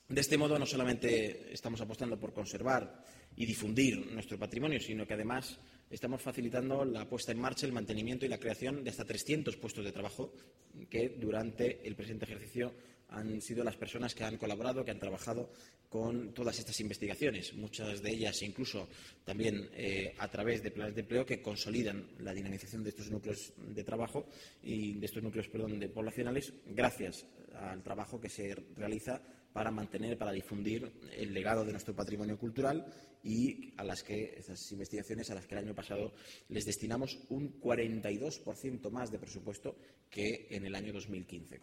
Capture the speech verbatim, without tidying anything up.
De este modo, no solamente estamos apostando por conservar y difundir nuestro patrimonio, sino que además estamos facilitando la puesta en marcha, el mantenimiento y la creación de hasta trescientos puestos de trabajo que durante el presente ejercicio han sido las personas que han colaborado, que han trabajado con todas estas investigaciones, muchas de ellas incluso también eh, a través de planes de empleo que consolidan la dinamización de estos núcleos de trabajo y de estos núcleos perdón, de poblacionales, gracias al trabajo que se realiza para mantener, para difundir el legado de nuestro patrimonio cultural y a las que estas investigaciones a las que el año pasado les destinamos un cuarenta y dos por ciento más de presupuesto que en el año dos mil quince.